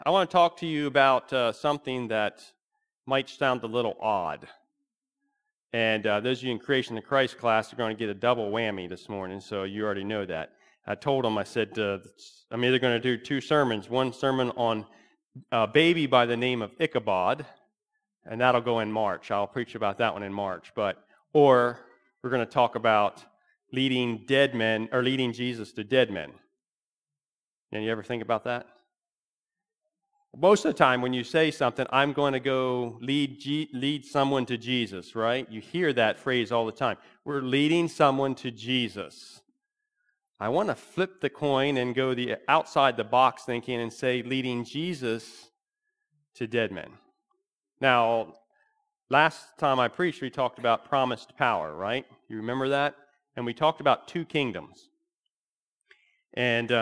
I want to talk to you about something that might sound a little odd. And those of you in Creation of Christ class are going to get a double whammy this morning, so you already know that. I told them, I said, I'm either going to do two sermons. One sermon on a baby by the name of Ichabod, and that'll go in March. I'll preach about that one in March. Or we're going to talk about leading dead men, or leading Jesus to dead men. And you ever think about that? Most of the time when you say something, I'm going to go lead someone to Jesus, right? You hear that phrase all the time. We're leading someone to Jesus. I want to flip the coin and go the outside the box thinking and say leading Jesus to dead men. Now, last time I preached, we talked about promised power, right? You remember that? And we talked about two kingdoms. And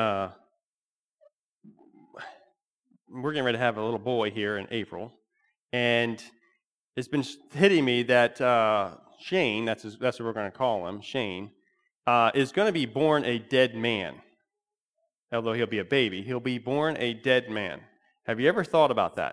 we're getting ready to have a little boy here in April, and it's been hitting me that Shane, that's what we're going to call him, Shane, is going to be born a dead man. Although he'll be a baby, he'll be born a dead man. Have you ever thought about that?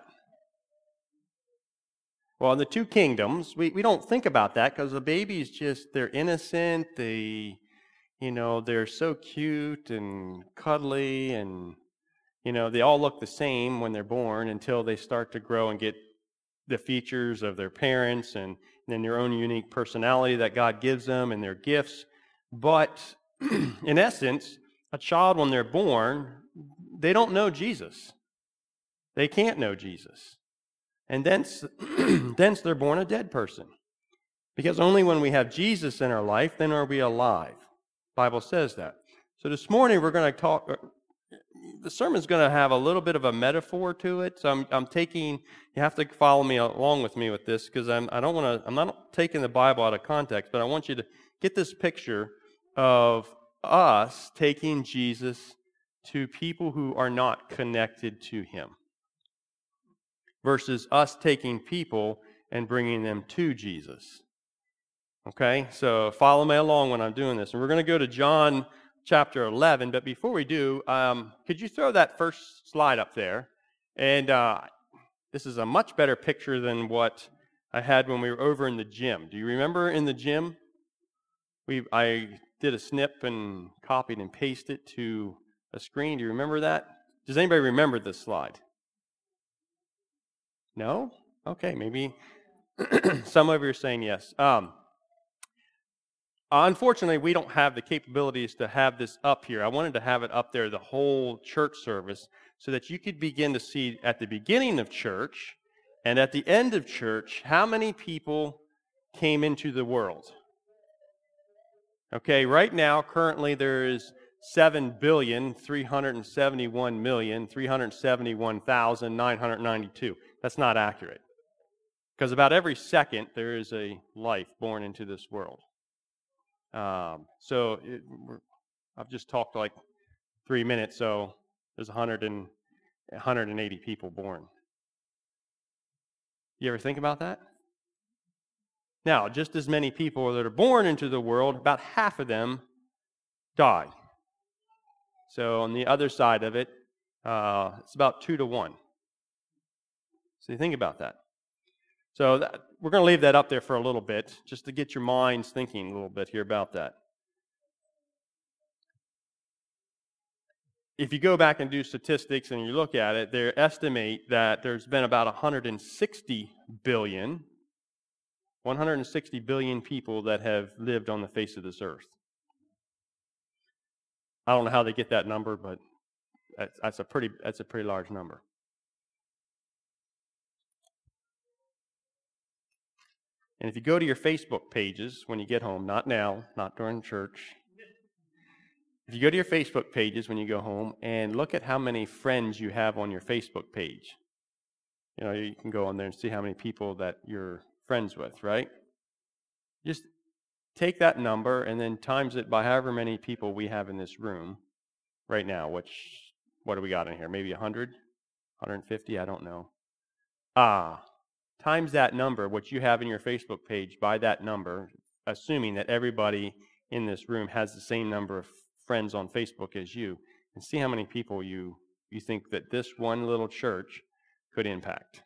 Well, in the two kingdoms, we don't think about that because the baby's just, they're innocent, they're so cute and cuddly and they all look the same when they're born until they start to grow and get the features of their parents and then their own unique personality that God gives them and their gifts. But in essence, a child, when they're born, they don't know Jesus. They can't know Jesus. And thence they're born a dead person. Because only when we have Jesus in our life, then are we alive. The Bible says that. So this morning we're going to talk. The sermon's going to have a little bit of a metaphor to it. So I'm taking. You have to follow me along with me with this because I'm not taking the Bible out of context, but I want you to get this picture of us taking Jesus to people who are not connected to Him, versus us taking people and bringing them to Jesus. Okay, so follow me along when I'm doing this, and we're going to go to John chapter 11, but before we do, could you throw that first slide up there? And this is a much better picture than what I had when we were over in the gym. Do you remember in the gym? I did a snip and copied and pasted it to a screen. Do you remember that? Does anybody remember this slide? No? Okay, maybe some of you are saying yes. Unfortunately, we don't have the capabilities to have this up here. I wanted to have it up there the whole church service so that you could begin to see at the beginning of church and at the end of church how many people came into the world. Okay, right now, currently there is 7,371,371,992. That's not accurate. Because about every second there is a life born into this world. I've just talked like 3 minutes, so there's 180 people born. You ever think about that? Now, just as many people that are born into the world, about half of them die. So on the other side of it, it's about 2 to 1. So you think about that. So we're going to leave that up there for a little bit, just to get your minds thinking a little bit here about that. If you go back and do statistics and you look at it, they estimate that there's been about 160 billion people that have lived on the face of this earth. I don't know how they get that number, but that's a pretty large number. And if you go to your Facebook pages when you get home, not now, not during church, if you go to your Facebook pages when you go home and look at how many friends you have on your Facebook page, you can go on there and see how many people that you're friends with, right? Just take that number and then times it by however many people we have in this room right now, what do we got in here? Maybe 100, 150, I don't know. Times that number, what you have in your Facebook page, by that number, assuming that everybody in this room has the same number of friends on Facebook as you, and see how many people you you think that this one little church could impact?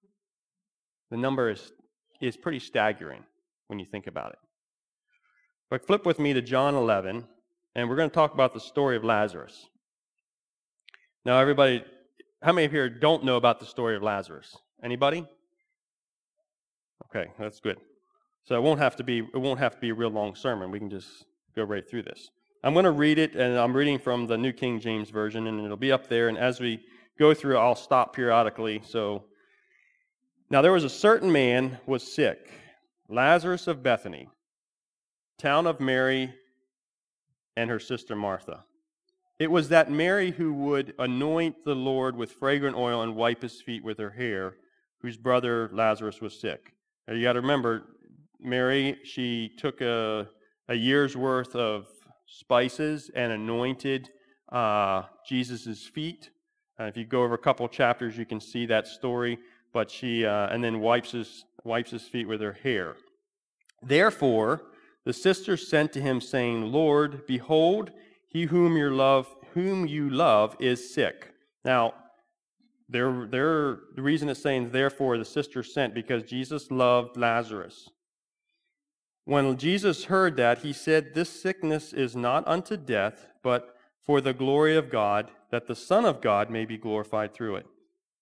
The number is pretty staggering when you think about it. But flip with me to John 11, and we're going to talk about the story of Lazarus. Now, everybody, how many of here don't know about the story of Lazarus? Anybody? Okay, that's good. So it won't have to be a real long sermon. We can just go right through this. I'm going to read it, and I'm reading from the New King James Version, and it'll be up there. And as we go through, I'll stop periodically. So, now there was a certain man was sick, Lazarus of Bethany, town of Mary and her sister Martha. It was that Mary who would anoint the Lord with fragrant oil and wipe his feet with her hair, whose brother Lazarus was sick. Now you got to remember, Mary, she took a year's worth of spices and anointed Jesus' feet. If you go over a couple chapters, you can see that story. But she and then wipes his feet with her hair. Therefore, the sisters sent to him, saying, "Lord, behold, he whom you love is sick." Now, the reason it's saying therefore the sisters sent, because Jesus loved Lazarus. When Jesus heard that, he said, "This sickness is not unto death, but for the glory of God, that the Son of God may be glorified through it."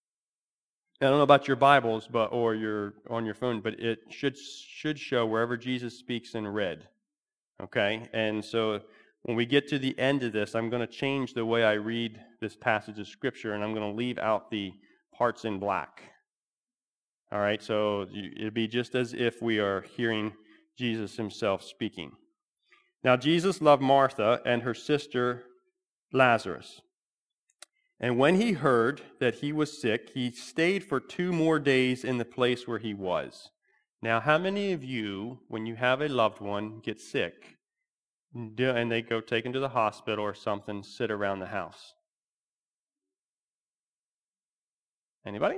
I don't know about your Bibles, or on your phone, but it should show wherever Jesus speaks in red. Okay? And so when we get to the end of this, I'm going to change the way I read this passage of Scripture, and I'm going to leave out the parts in black. All right? So it'll be just as if we are hearing Jesus himself speaking. Now, Jesus loved Martha and her sister Lazarus. And when he heard that he was sick, he stayed for 2 more days in the place where he was. Now, how many of you, when you have a loved one get sick, and they go take him to the hospital or something, sit around the house? Anybody?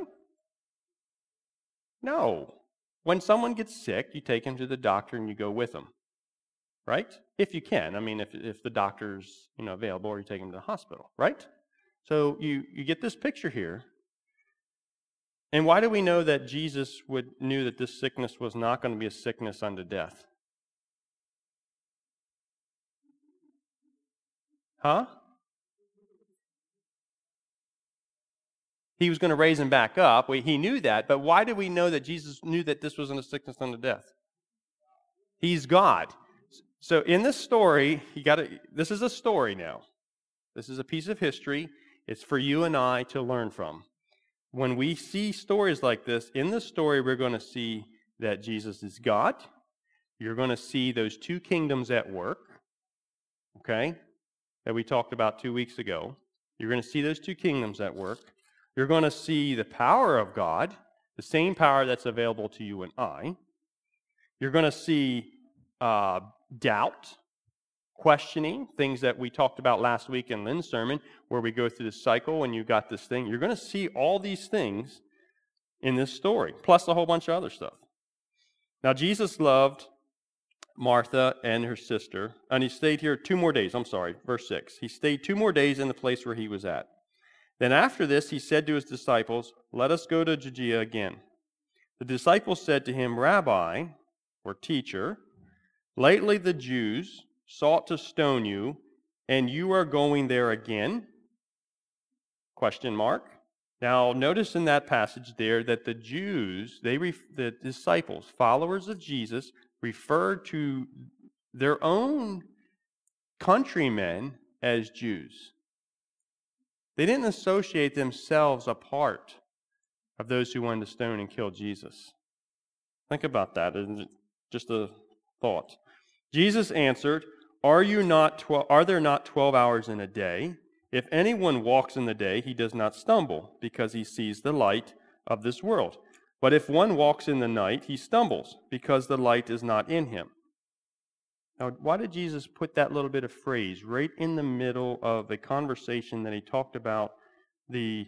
No. When someone gets sick, you take him to the doctor and you go with them, right? If you can. I mean, if the doctor's available, or you take him to the hospital, right? So you get this picture here. And why do we know that Jesus knew that this sickness was not going to be a sickness unto death? Huh? He was going to raise him back up. He knew that, but why do we know that Jesus knew that this wasn't a sickness unto death? He's God. So in this story, this is a story now. This is a piece of history. It's for you and I to learn from. When we see stories like this, in this story we're going to see that Jesus is God. You're going to see those 2 kingdoms at work, okay, that we talked about 2 weeks ago. You're going to see those 2 kingdoms at work. You're going to see the power of God, the same power that's available to you and I. You're going to see doubt, questioning, things that we talked about last week in Lynn's sermon, where we go through the cycle and you got this thing. You're going to see all these things in this story, plus a whole bunch of other stuff. Now, Jesus loved Martha and her sister, and he stayed here 2 more days. Verse 6. He stayed 2 more days in the place where he was at. Then after this, he said to his disciples, "Let us go to Judea again." The disciples said to him, "Rabbi," or teacher, "lately the Jews sought to stone you, and you are going there again?" Question mark. Now, notice in that passage there that the Jews, the disciples, followers of Jesus, referred to their own countrymen as Jews. They didn't associate themselves a part of those who wanted to stone and kill Jesus. Think about that. Just a thought. Jesus answered, Are there not 12 hours in a day? If anyone walks in the day, he does not stumble, because he sees the light of this world. But if one walks in the night, he stumbles, because the light is not in him. Now, why did Jesus put that little bit of phrase right in the middle of a conversation that he talked about the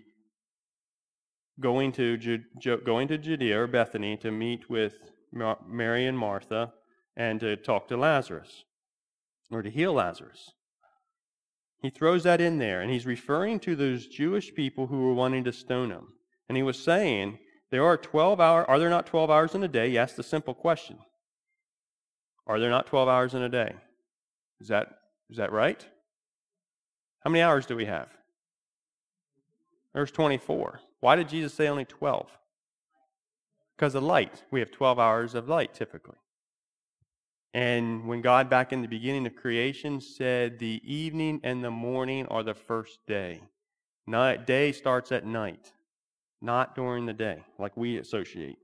going to Judea or Bethany to meet with Mary and Martha and to talk to Lazarus, or to heal Lazarus? He throws that in there, and he's referring to those Jewish people who were wanting to stone him. And he was saying, are there not 12 hours in a day? He asked the simple question. Are there not 12 hours in a day? Is that right? How many hours do we have? There's 24. Why did Jesus say only 12? Because of light. We have 12 hours of light typically. And when God back in the beginning of creation said the evening and the morning are the first day. Day starts at night, not during the day like we associate.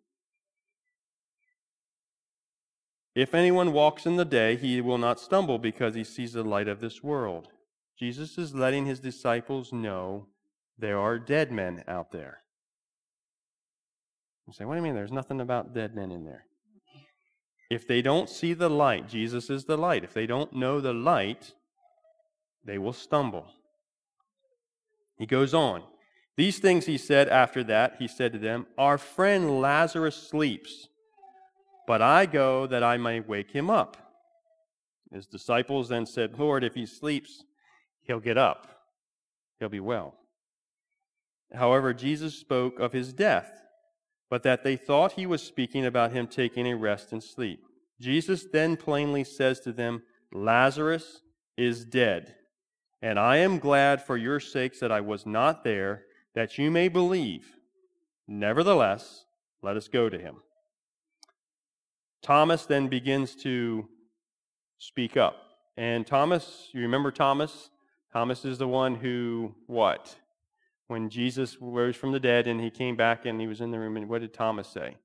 If anyone walks in the day, he will not stumble because he sees the light of this world. Jesus is letting his disciples know there are dead men out there. You say, what do you mean there's nothing about dead men in there? If they don't see the light, Jesus is the light. If they don't know the light, they will stumble. He goes on. These things he said after that, he said to them, our friend Lazarus sleeps, but I go that I may wake him up. His disciples then said, Lord, if he sleeps, he'll get up. He'll be well. However, Jesus spoke of his death, but that they thought he was speaking about him taking a rest and sleep. Jesus then plainly says to them, Lazarus is dead, and I am glad for your sakes that I was not there, that you may believe. Nevertheless, let us go to him. Thomas then begins to speak up. And Thomas, you remember Thomas? Thomas is the one who, what? When Jesus rose from the dead and he came back and he was in the room, and what did Thomas say?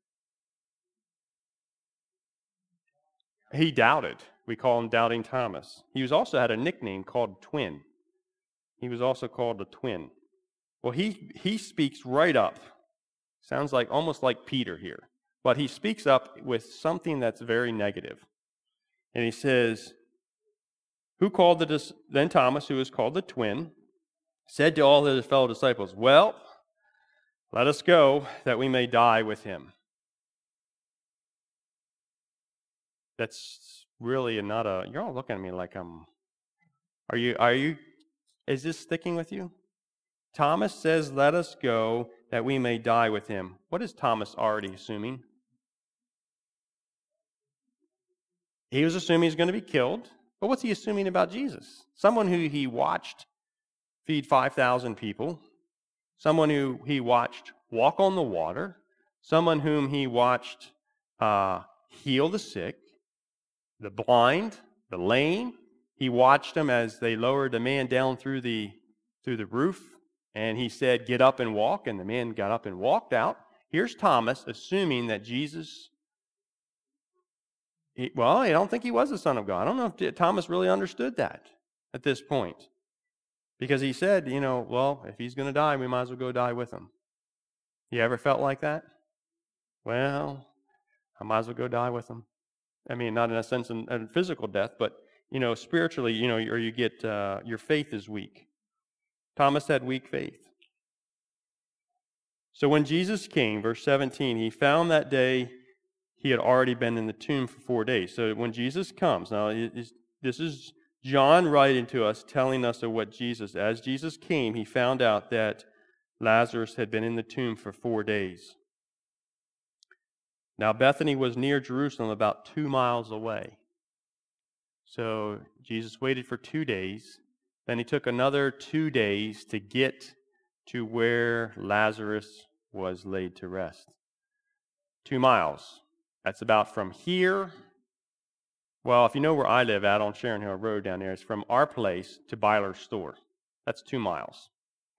He doubted. We call him Doubting Thomas. He was also had a nickname called Twin. He was also called the Twin. Well, he speaks right up. Sounds like almost like Peter here. But he speaks up with something that's very negative. And he says, then Thomas, who is called the Twin, said to all his fellow disciples, well, let us go that we may die with him. That's really you're all looking at me like is this sticking with you? Thomas says, let us go that we may die with him. What is Thomas already assuming? He was assuming he's going to be killed. But what's he assuming about Jesus? Someone who he watched feed 5,000 people, someone who he watched walk on the water, someone whom he watched heal the sick, the blind, the lame. He watched them as they lowered the man down through the roof, and he said, get up and walk, and the man got up and walked out. Here's Thomas assuming that Jesus, I don't think he was the Son of God. I don't know if Thomas really understood that at this point. Because he said, if he's going to die, we might as well go die with him. You ever felt like that? Well, I might as well go die with him. I mean, not in a sense in physical death, but, spiritually, or you get, your faith is weak. Thomas had weak faith. So when Jesus came, verse 17, he found that day he had already been in the tomb for 4 days. So when Jesus comes, now this is John writing to us, telling us of what as Jesus came, he found out that Lazarus had been in the tomb for 4 days. Now Bethany was near Jerusalem, about 2 miles away. So Jesus waited for 2 days. Then he took another 2 days to get to where Lazarus was laid to rest. 2 miles. That's about from here. Well, if you know where I live out on Sharon Hill Road down there, it's from our place to Byler's store. That's 2 miles.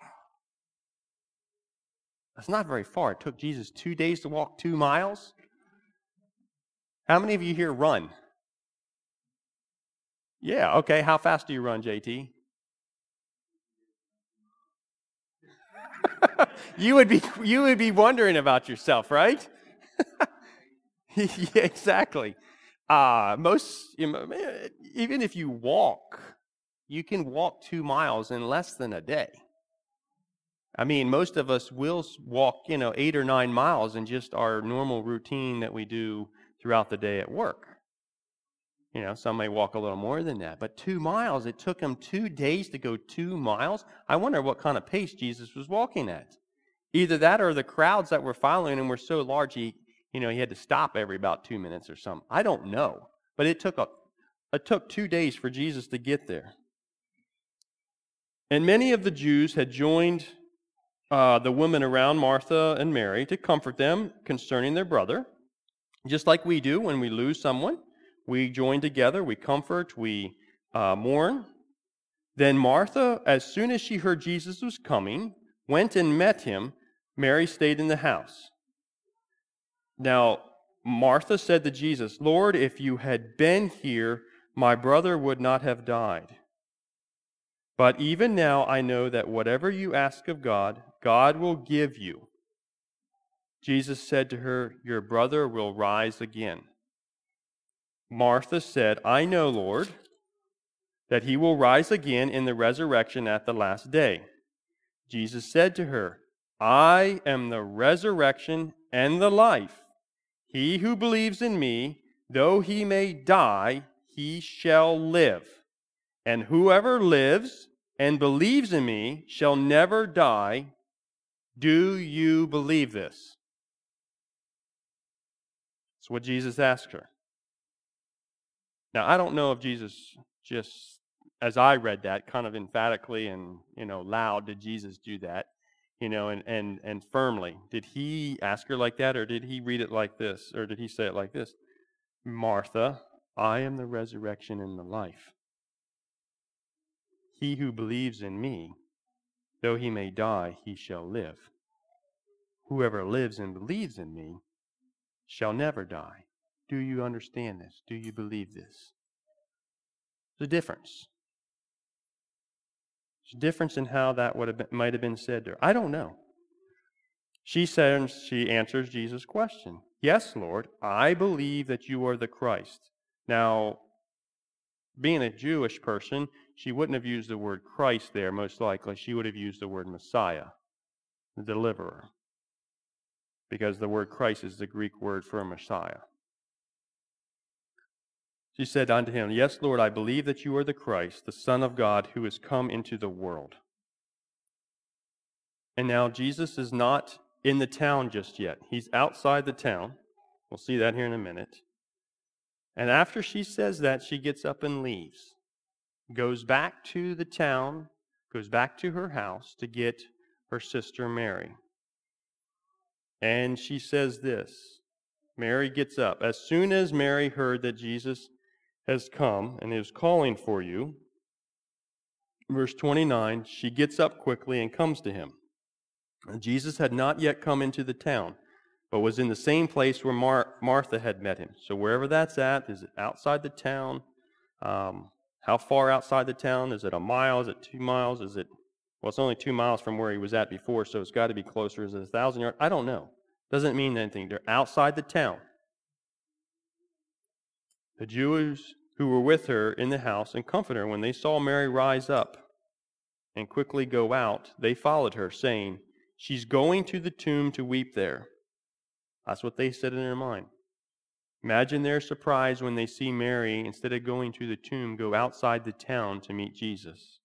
That's not very far. It took Jesus 2 days to walk 2 miles. How many of you here run? Yeah, okay. How fast do you run, JT? You would be wondering about yourself, right? Yeah, exactly. Even if you walk, you can walk 2 miles in less than a day. I mean, most of us will walk, 8 or 9 miles in just our normal routine that we do throughout the day at work. Some may walk a little more than that. But 2 miles, it took him 2 days to go 2 miles. I wonder what kind of pace Jesus was walking at. Either that or the crowds that were following him were so large he had to stop every about 2 minutes or something. I don't know. But it took 2 days for Jesus to get there. And many of the Jews had joined the women around Martha and Mary to comfort them concerning their brother, just like we do when we lose someone. We join together, we comfort, we mourn. Then Martha, as soon as she heard Jesus was coming, went and met him. Mary stayed in the house. Now, Martha said to Jesus, "Lord, if you had been here, my brother would not have died. But even now I know that whatever you ask of God, God will give you." Jesus said to her, "Your brother will rise again." Martha said, "I know, Lord, that he will rise again in the resurrection at the last day." Jesus said to her, "I am the resurrection and the life. He who believes in me, though he may die, he shall live. And whoever lives and believes in me shall never die. Do you believe this?" That's what Jesus asked her. Now, I don't know if Jesus just, as I read that, kind of emphatically and, loud, did Jesus do that, and firmly. Did he ask her like that, or did he read it like this, or did he say it like this? "Martha, I am the resurrection and the life. He who believes in me, though he may die, he shall live. Whoever lives and believes in me shall never die." Do you understand this? Do you believe this? There's a difference. There's a difference in how that might have been said to her. I don't know. She answers Jesus' question. "Yes, Lord, I believe that you are the Christ." Now, being a Jewish person, she wouldn't have used the word Christ there, most likely. She would have used the word Messiah, the deliverer, because the word Christ is the Greek word for Messiah. She said unto him, "Yes, Lord, I believe that you are the Christ, the Son of God, who has come into the world." And now Jesus is not in the town just yet. He's outside the town. We'll see that here in a minute. And after she says that, she gets up and leaves, goes back to the town, goes back to her house to get her sister Mary. And she says this. Mary gets up. "As soon as Mary heard that Jesus has come and is calling for you," verse 29, she gets up quickly and comes to him. And Jesus had not yet come into the town, but was in the same place where Martha had met him. So wherever that's at, is it outside the town? How far outside the town? Is it a mile? Is it 2 miles? Well, it's only 2 miles from where he was at before, so it's got to be closer. Is it 1,000 yards? I don't know. Doesn't mean anything. They're outside the town. The Jews who were with her in the house and comforted her, when they saw Mary rise up and quickly go out, they followed her, saying, "She's going to the tomb to weep there." That's what they said in their mind. Imagine their surprise when they see Mary, instead of going to the tomb, go outside the town to meet Jesus.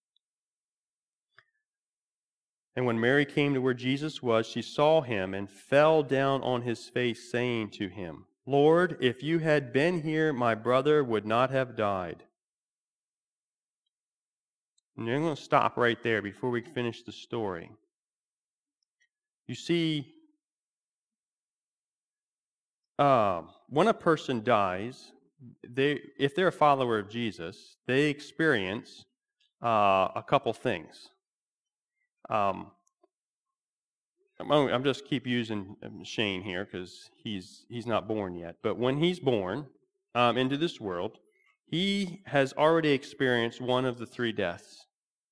And when Mary came to where Jesus was, she saw him and fell down on his face, saying to him, "Lord, if you had been here, my brother would not have died." And I'm going to stop right there before we finish the story. You see, when a person dies, if they're a follower of Jesus, they experience a couple things. I'm just keep using Shane here because he's not born yet. But when he's born into this world, he has already experienced one of the 3 deaths.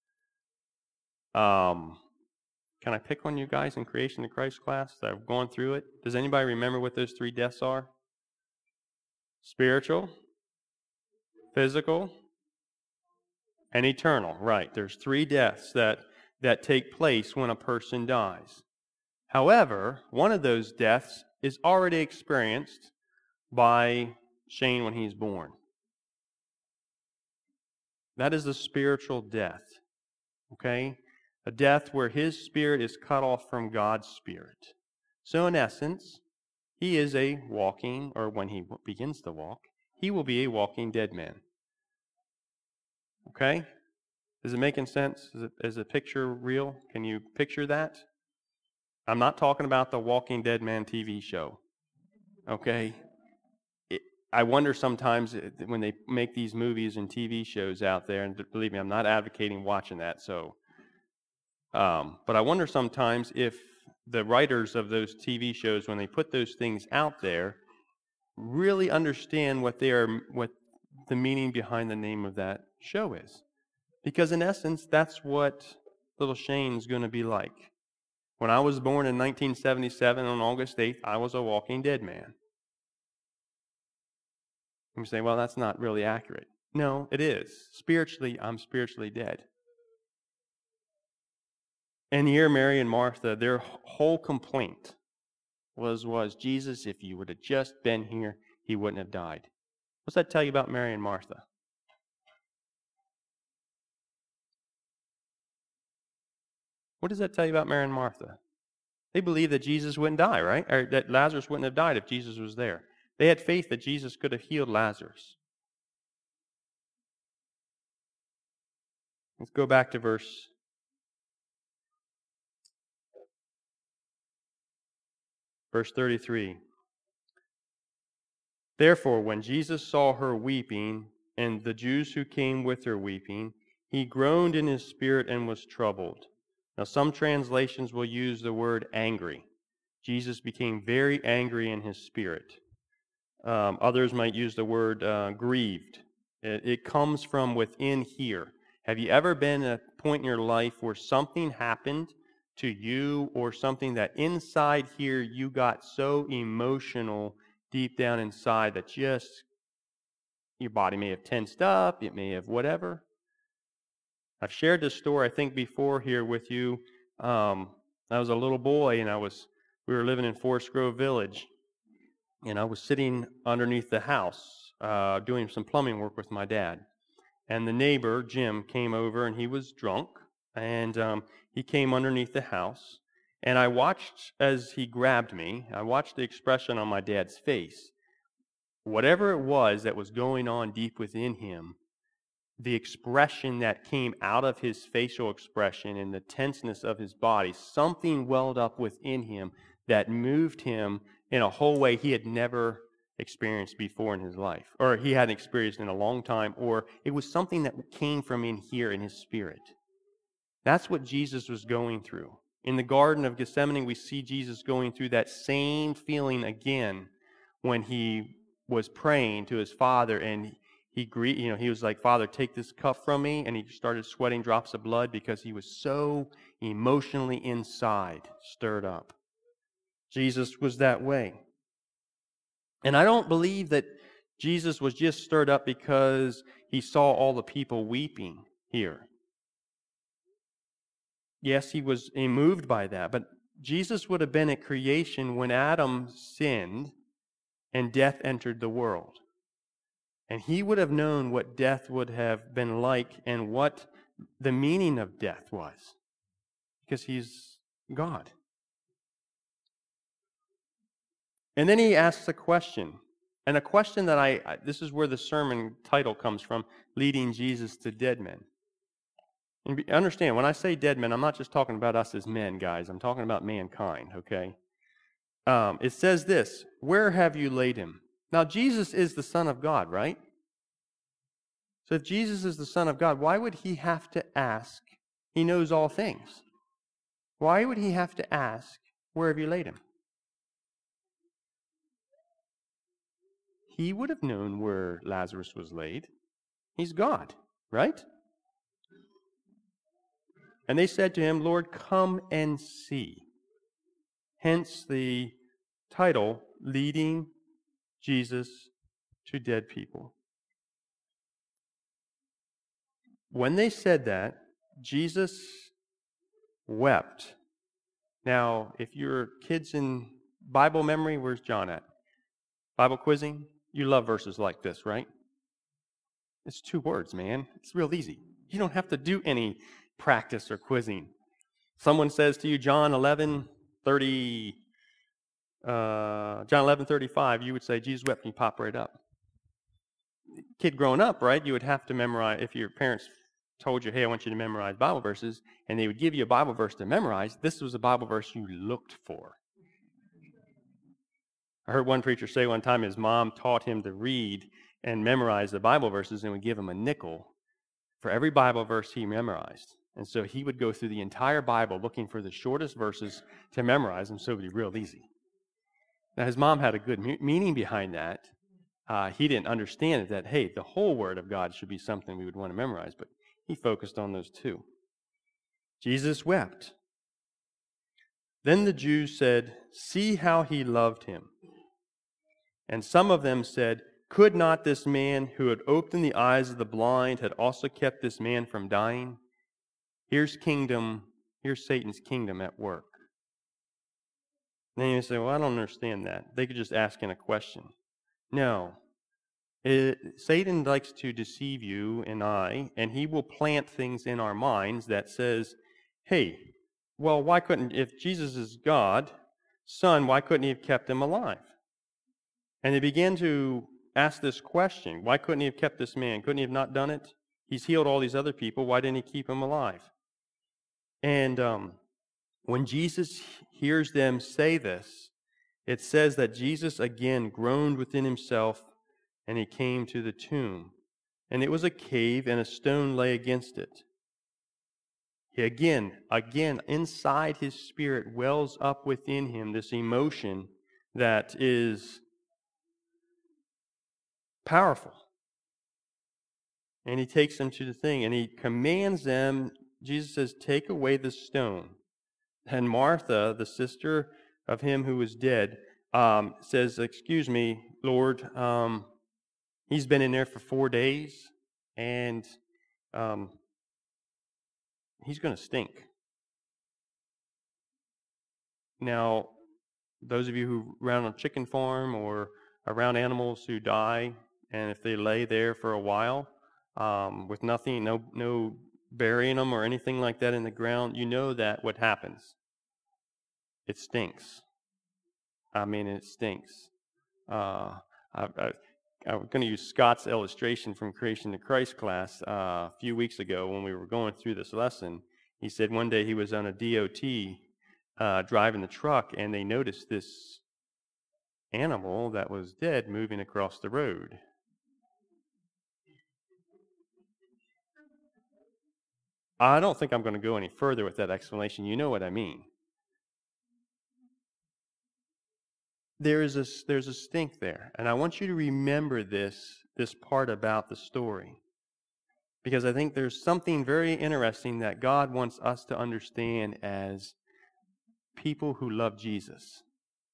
Can I pick on you guys in Creation of Christ class that have gone through it? Does anybody remember what those 3 deaths are? Spiritual, physical, and eternal. Right. There's 3 deaths that take place when a person dies. However, one of those deaths is already experienced by Shane when he's born. That is a spiritual death. Okay? A death where his spirit is cut off from God's spirit. So in essence, he is a walking, or when he begins to walk, he will be a walking dead man. Okay? Is it making sense? Is the picture real? Can you picture that? I'm not talking about the Walking Dead Man TV show. Okay? I wonder sometimes when they make these movies and TV shows out there, and believe me, I'm not advocating watching that, but I wonder sometimes if the writers of those TV shows, when they put those things out there, really understand what the meaning behind the name of that show is. Because in essence, that's what little Shane's going to be like. When I was born in 1977 on August 8th, I was a walking dead man. You say, well, that's not really accurate. No, it is. Spiritually, I'm spiritually dead. And here, Mary and Martha, their whole complaint was, Jesus, if you would have just been here, he wouldn't have died. What's that tell you about Mary and Martha? What does that tell you about Mary and Martha? They believed that Jesus wouldn't die, right? Or that Lazarus wouldn't have died if Jesus was there. They had faith that Jesus could have healed Lazarus. Let's go back to verse 33. Therefore, when Jesus saw her weeping, and the Jews who came with her weeping, he groaned in his spirit and was troubled. Now, some translations will use the word angry. Jesus became very angry in his spirit. Others might use the word grieved. It comes from within here. Have you ever been at a point in your life where something happened to you, or something that inside here you got so emotional deep down inside that just your body may have tensed up, it may have whatever? I've shared this story, I think, before here with you. I was a little boy, and we were living in Forest Grove Village, and I was sitting underneath the house doing some plumbing work with my dad. And the neighbor, Jim, came over, and he was drunk, and he came underneath the house. And I watched as he grabbed me, I watched the expression on my dad's face. Whatever it was that was going on deep within him, the expression that came out of his facial expression and the tenseness of his body, something welled up within him that moved him in a whole way he had never experienced before in his life, or he hadn't experienced in a long time, or it was something that came from in here in his spirit. That's what Jesus was going through. In the Garden of Gethsemane, we see Jesus going through that same feeling again when he was praying to his Father, and he was like, Father, take this cup from me, and he started sweating drops of blood because he was so emotionally inside stirred up. Jesus was that way. And I don't believe that Jesus was just stirred up because he saw all the people weeping here. Yes, he was moved by that, but Jesus would have been at creation when Adam sinned and death entered the world. And he would have known what death would have been like and what the meaning of death was, because he's God. And then he asks a question, and a question that this is where the sermon title comes from, Leading Jesus to Dead Men. And understand, when I say dead men, I'm not just talking about us as men, guys. I'm talking about mankind, okay? It says this, where have you laid him? Now, Jesus is the Son of God, right? So if Jesus is the Son of God, why would he have to ask? He knows all things. Why would he have to ask, where have you laid him? He would have known where Lazarus was laid. He's God, right? And they said to him, Lord, come and see. Hence the title, Leading Jesus to Dead People. When they said that, Jesus wept. Now, if you're kids in Bible memory, where's John at? Bible quizzing? You love verses like this, right? It's 2 words, man. It's real easy. You don't have to do any practice or quizzing. Someone says to you, John 11:35, you would say, Jesus wept, and you pop right up. Kid growing up, right, you would have to memorize, if your parents told you, hey, I want you to memorize Bible verses, and they would give you a Bible verse to memorize, this was a Bible verse you looked for. I heard one preacher say one time his mom taught him to read and memorize the Bible verses and would give him a nickel for every Bible verse he memorized. And so he would go through the entire Bible looking for the shortest verses to memorize, and so it would be real easy. Now, his mom had a good meaning behind that. He didn't understand that, hey, the whole Word of God should be something we would want to memorize, but he focused on those 2. Jesus wept. Then the Jews said, see how he loved him. And some of them said, could not this man who had opened the eyes of the blind had also kept this man from dying? Here's Satan's kingdom at work. Then you say, well, I don't understand that. They could just ask in a question. No. Satan likes to deceive you and I, and he will plant things in our minds that says, hey, well, why couldn't, if Jesus is God, Son, why couldn't he have kept him alive? And they began to ask this question, why couldn't he have kept this man? Couldn't he have not done it? He's healed all these other people. Why didn't he keep him alive? And when Jesus hears them say this, it says that Jesus again groaned within himself, and he came to the tomb. And it was a cave, and a stone lay against it. Again, inside his spirit wells up within him this emotion that is powerful. And he takes them to the thing, and he commands them, Jesus says, take away the stone. And Martha, the sister of him who was dead, says, excuse me, Lord, he's been in there for 4 days, and he's going to stink. Now, those of you who run a chicken farm or around animals who die, and if they lay there for a while with nothing, no burying them or anything like that in the ground, you know that what happens. It stinks. I mean, it stinks. I'm going to use Scott's illustration from Creation to Christ class a few weeks ago when we were going through this lesson. He said one day he was on a DOT driving the truck, and they noticed this animal that was dead moving across the road. I don't think I'm going to go any further with that explanation. You know what I mean. There's a stink there, and I want you to remember this part about the story, because I think there's something very interesting that God wants us to understand as people who love Jesus.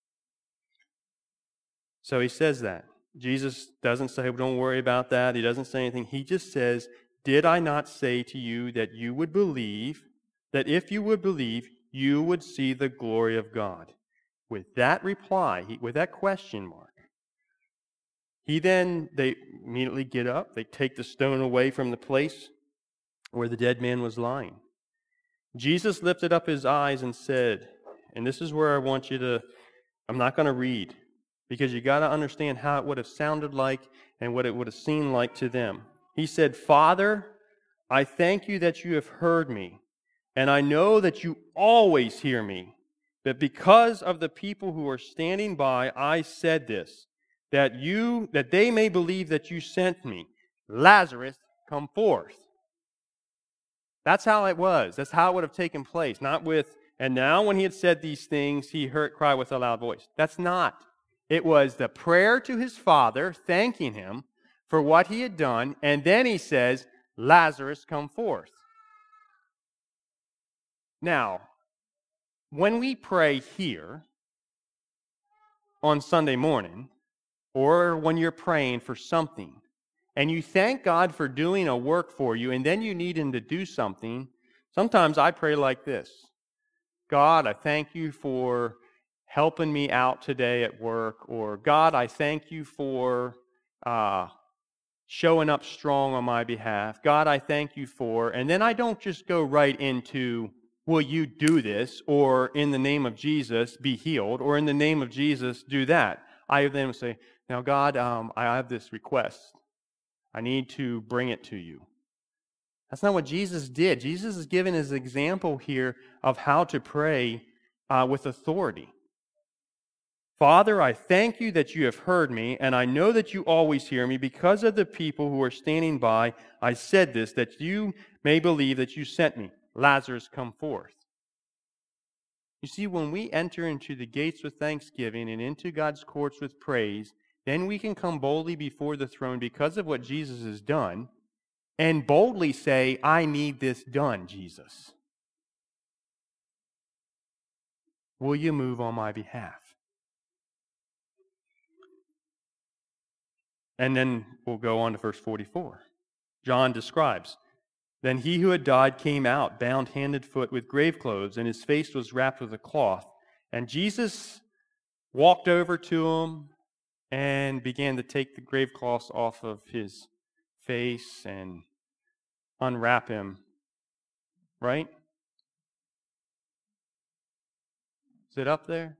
So he says that. Jesus doesn't say, don't worry about that. He doesn't say anything. He just says, did I not say to you that you would believe, that if you would believe, you would see the glory of God? With that reply, with that question mark, they immediately get up. They take the stone away from the place where the dead man was lying. Jesus lifted up his eyes and said, and this is where I want you to, I'm not going to read, because you got to understand how it would have sounded like and what it would have seemed like to them. He said, Father, I thank you that you have heard me, and I know that you always hear me. But because of the people who are standing by, I said this, that they may believe that you sent me. Lazarus, come forth. That's how it was. That's how it would have taken place. Not with, and now when he had said these things, he heard cry with a loud voice. That's not. It was the prayer to his Father, thanking him for what he had done, and then he says, Lazarus, come forth. Now, when we pray here on Sunday morning, or when you're praying for something, and you thank God for doing a work for you, and then you need him to do something, sometimes I pray like this. God, I thank you for helping me out today at work, or God, I thank you for showing up strong on my behalf. God, I thank you for. And then I don't just go right into, will you do this? Or in the name of Jesus, be healed. Or in the name of Jesus, do that. I then say, now God, I have this request. I need to bring it to you. That's not what Jesus did. Jesus is giving his example here of how to pray with authority. Father, I thank you that you have heard me, and I know that you always hear me. Because of the people who are standing by, I said this, that you may believe that you sent me. Lazarus, come forth. You see, when we enter into the gates with thanksgiving and into God's courts with praise, then we can come boldly before the throne because of what Jesus has done, and boldly say, I need this done, Jesus. Will you move on my behalf? And then we'll go on to verse 44. John describes, then he who had died came out, bound hand and foot with grave clothes, and his face was wrapped with a cloth. And Jesus walked over to him and began to take the grave cloths off of his face and unwrap him. Right? Is it up there?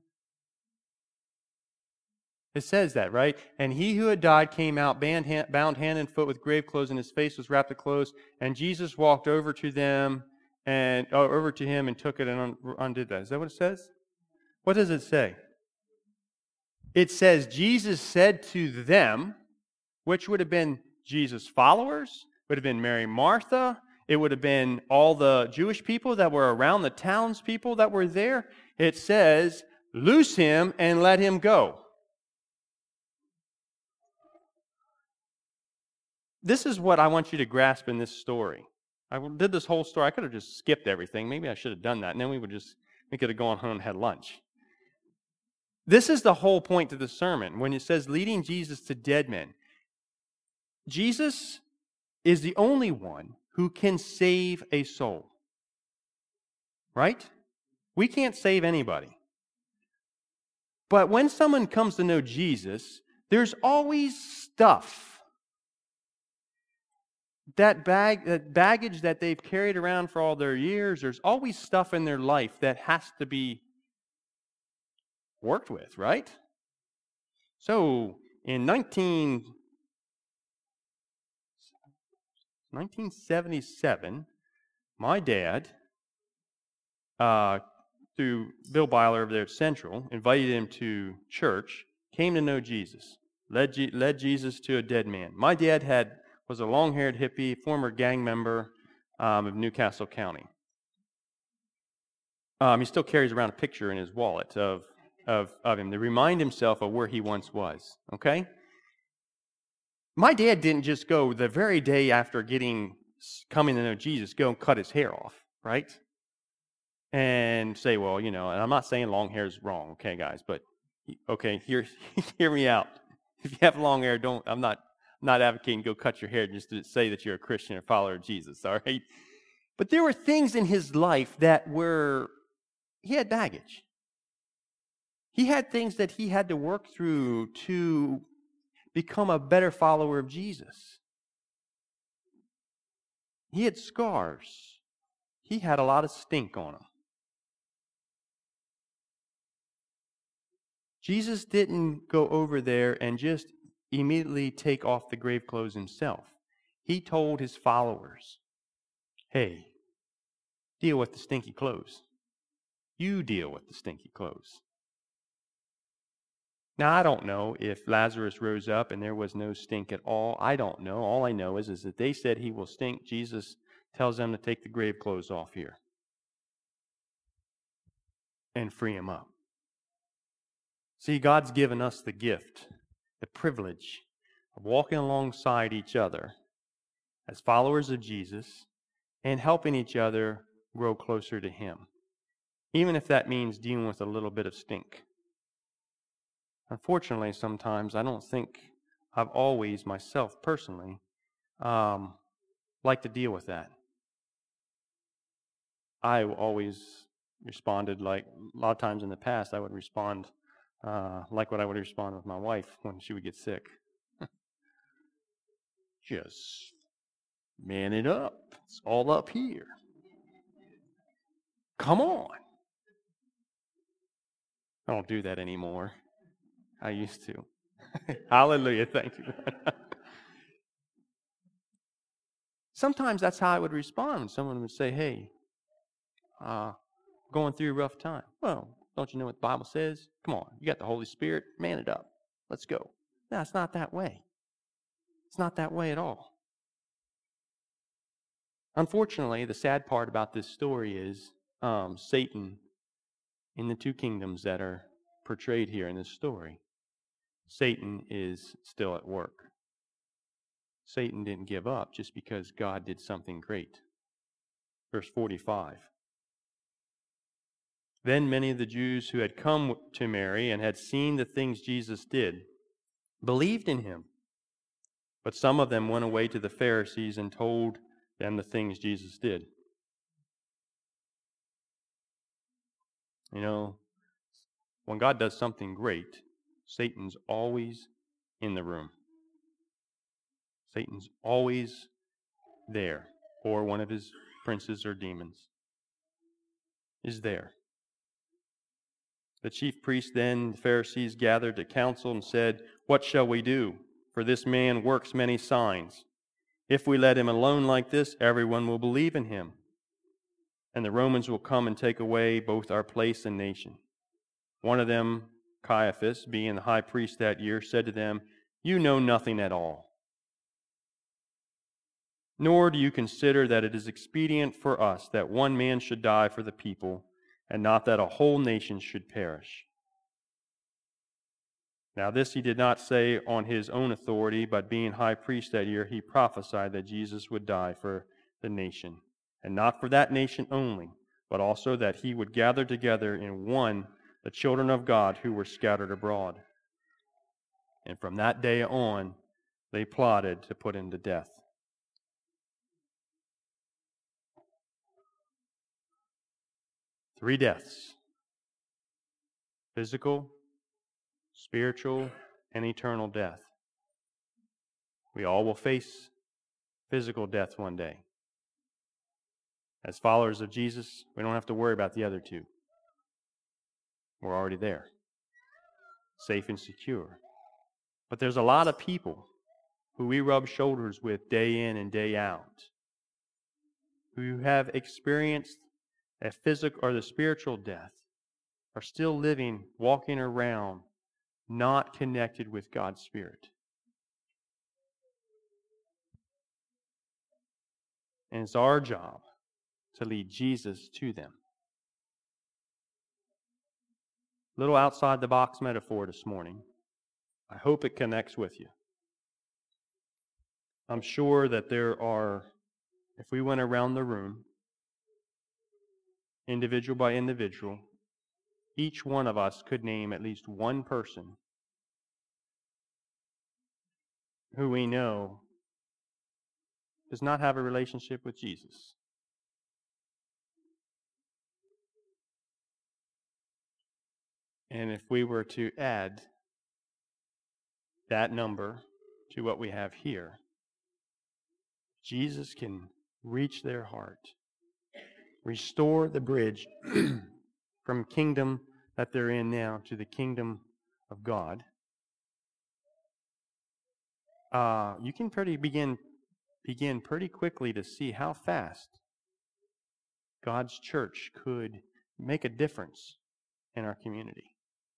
It says that, right? And he who had died came out, bound hand and foot with grave clothes, and his face was wrapped with clothes. And Jesus walked over to them and over to him and took it and undid that. Is that what it says? What does it say? It says Jesus said to them, which would have been Jesus' followers, would have been Mary, Martha. It would have been all the Jewish people that were around, the townspeople that were there. It says, loose him and let him go. This is what I want you to grasp in this story. I did this whole story. I could have just skipped everything. Maybe I should have done that. And then we could have gone home and had lunch. This is the whole point to the sermon. When it says leading Jesus to dead men. Jesus is the only one who can save a soul. Right? We can't save anybody. But when someone comes to know Jesus, there's always stuff. That baggage that they've carried around for all their years, there's always stuff in their life that has to be worked with, right? So, in 1977, my dad, through Bill Byler over there at Central, invited him to church, came to know Jesus, led Jesus to a dead man. My dad was a long-haired hippie, former gang member of Newcastle County. He still carries around a picture in his wallet of him to remind himself of where he once was. Okay? My dad didn't just go the very day after coming to know Jesus, go and cut his hair off, right? And say, well, and I'm not saying long hair is wrong, okay, guys, but okay, hear me out. If you have long hair, I'm not advocating go cut your hair just to say that you're a Christian or follower of Jesus, all right? But there were things in his life he had baggage. He had things that he had to work through to become a better follower of Jesus. He had scars. He had a lot of stink on him. Jesus didn't go over there and just immediately take off the grave clothes himself. He told his followers, hey, deal with the stinky clothes. You deal with the stinky clothes. Now, I don't know if Lazarus rose up and there was no stink at all. I don't know. All I know is that they said he will stink. Jesus tells them to take the grave clothes off here and free him up. See, God's given us the gift, the privilege of walking alongside each other as followers of Jesus and helping each other grow closer to Him, even if that means dealing with a little bit of stink. Unfortunately, sometimes I don't think I've always, myself personally, liked to deal with that. I always responded like, a lot of times in the past, I would respond like what I would respond with my wife when she would get sick. Just man it up. It's all up here. Come on. I don't do that anymore. I used to. Hallelujah. Thank you. Sometimes that's how I would respond when someone would say, hey, going through a rough time. Well, don't you know what the Bible says? Come on, you got the Holy Spirit. Man it up. Let's go. No, it's not that way. It's not that way at all. Unfortunately, the sad part about this story is Satan, in the two kingdoms that are portrayed here in this story, Satan is still at work. Satan didn't give up just because God did something great. Verse 45. Then many of the Jews who had come to Mary and had seen the things Jesus did believed in him. But some of them went away to the Pharisees and told them the things Jesus did. You know, when God does something great, Satan's always in the room. Satan's always there, or one of his princes or demons is there. The chief priests then, the Pharisees, gathered to council and said, "What shall we do? For this man works many signs. If we let him alone like this, everyone will believe in him. And the Romans will come and take away both our place and nation." One of them, Caiaphas, being the high priest that year, said to them, "You know nothing at all. Nor do you consider that it is expedient for us that one man should die for the people, and not that a whole nation should perish." Now this he did not say on his own authority, but being high priest that year, he prophesied that Jesus would die for the nation, and not for that nation only, but also that he would gather together in one the children of God who were scattered abroad. And from that day on, they plotted to put him to death. Three deaths: physical, spiritual, and eternal death. We all will face physical death one day. As followers of Jesus, we don't have to worry about the other two. We're already there, safe and secure. But there's a lot of people who we rub shoulders with day in and day out, who have experienced a physical or the spiritual death, are still living, walking around, not connected with God's Spirit. And it's our job to lead Jesus to them. Little outside the box metaphor this morning. I hope it connects with you. I'm sure that there are, if we went around the room, individual by individual, each one of us could name at least one person who we know does not have a relationship with Jesus. And if we were to add that number to what we have here, Jesus can reach their heart, restore the bridge from kingdom that they're in now to the kingdom of God. You can begin pretty quickly to see how fast God's church could make a difference in our community.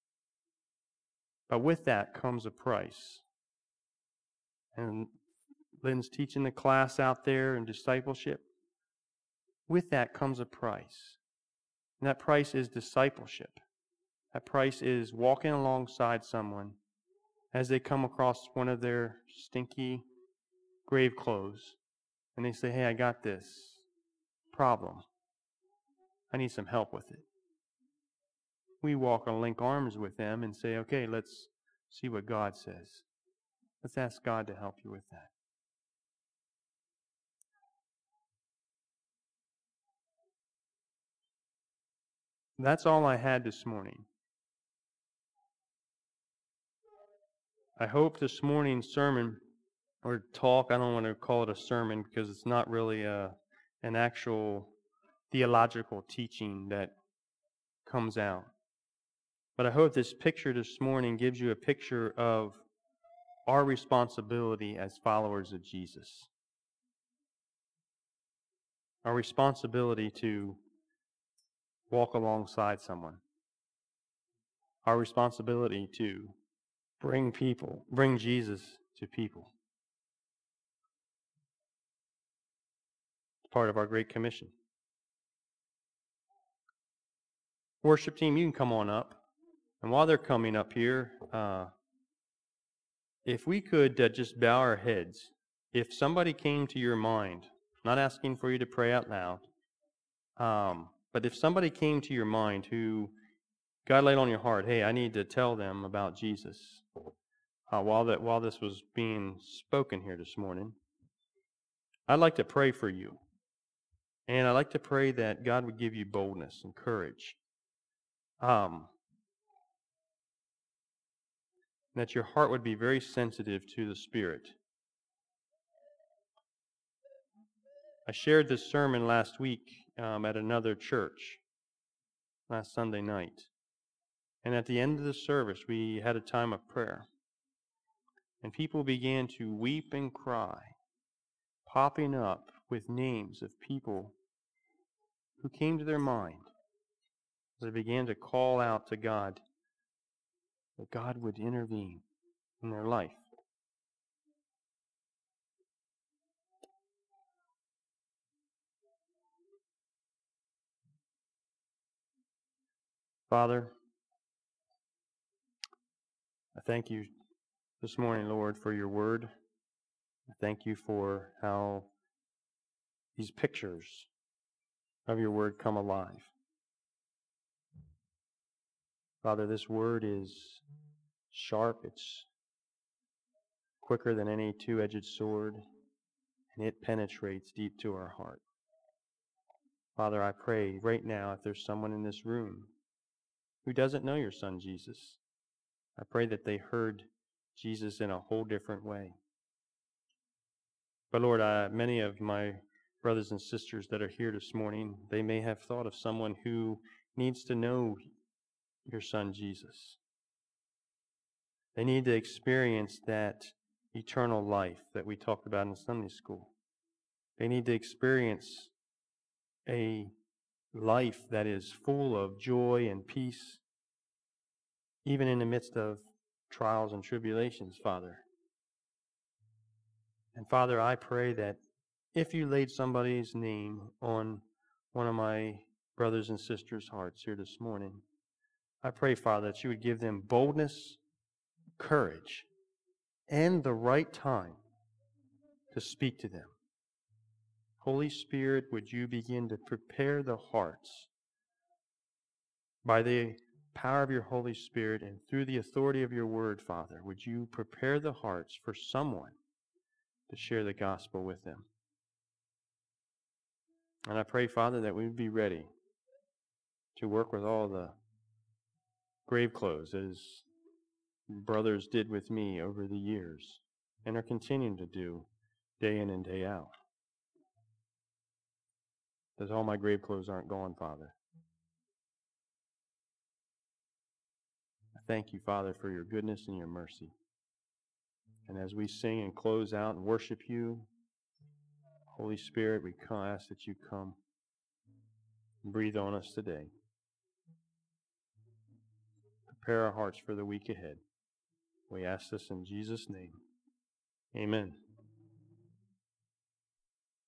But with that comes a price. And Lynn's teaching the class out there in discipleship. With that comes a price. And that price is discipleship. That price is walking alongside someone as they come across one of their stinky grave clothes. And they say, "Hey, I got this problem. I need some help with it." We walk and link arms with them and say, "Okay, let's see what God says. Let's ask God to help you with that." That's all I had this morning. I hope this morning's sermon or talk. I don't want to call it a sermon because it's not really an actual theological teaching that comes out. But I hope this picture this morning gives you a picture of our responsibility as followers of Jesus. Our responsibility to walk alongside someone. Our responsibility to bring Jesus to people. It's part of our Great Commission. Worship team, you can come on up. And while they're coming up here, if we could just bow our heads. If somebody came to your mind, not asking for you to pray out loud, but if somebody came to your mind who God laid on your heart, hey, I need to tell them about Jesus, while this was being spoken here this morning, I'd like to pray for you. And I'd like to pray that God would give you boldness and courage. That your heart would be very sensitive to the Spirit. I shared this sermon last week at another church, last Sunday night. And at the end of the service, we had a time of prayer. And people began to weep and cry, popping up with names of people who came to their mind as they began to call out to God that God would intervene in their life. Father, I thank you this morning, Lord, for your word. I thank you for how these pictures of your word come alive. Father, this word is sharp, it's quicker than any two-edged sword, and it penetrates deep to our heart. Father, I pray right now, if there's someone in this room who doesn't know your Son, Jesus, I pray that they heard Jesus in a whole different way. But Lord, many of my brothers and sisters that are here this morning, they may have thought of someone who needs to know your Son, Jesus. They need to experience that eternal life that we talked about in Sunday school. They need to experience a life that is full of joy and peace, even in the midst of trials and tribulations, Father. And Father, I pray that if you laid somebody's name on one of my brothers and sisters' hearts here this morning, I pray, Father, that you would give them boldness, courage, and the right time to speak to them. Holy Spirit, would you begin to prepare the hearts by the power of your Holy Spirit and through the authority of your word, Father, would you prepare the hearts for someone to share the gospel with them. And I pray, Father, that we would be ready to work with all the grave clothes as brothers did with me over the years and are continuing to do day in and day out. Because all my grave clothes aren't gone, Father. I thank you, Father, for your goodness and your mercy. And as we sing and close out and worship you, Holy Spirit, we ask that you come and breathe on us today. Prepare our hearts for the week ahead. We ask this in Jesus' name. Amen.